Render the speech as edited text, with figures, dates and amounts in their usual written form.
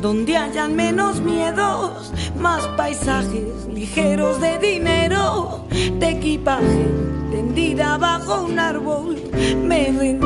donde hayan menos miedos, más paisajes ligeros de dinero, de equipaje, tendida bajo un árbol, me ven